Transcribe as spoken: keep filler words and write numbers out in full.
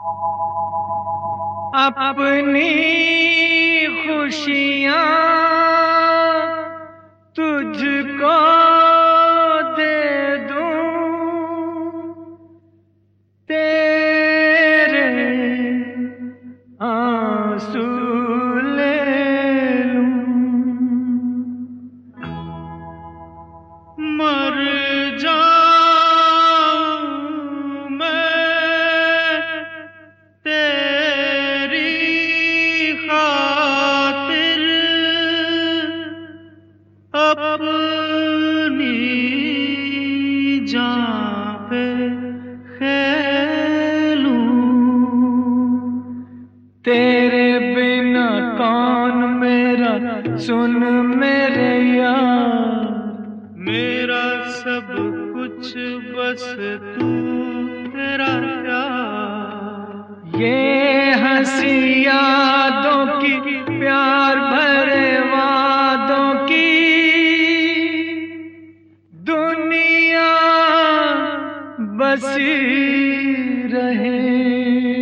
अपनी खुशियाँ तुझको दे दूं, तेरे आंसू ले लूं। मर जाऊं मैं तेरी खातिर, अपनी जान पे खेलूं। तेरे बिना कौन मेरा, सुन मेरे यार, मेरा सब कुछ बस तू, तेरा प्यार। ये हंसी यादों की, प्यार भरे वादों की दुनिया बसी रहे।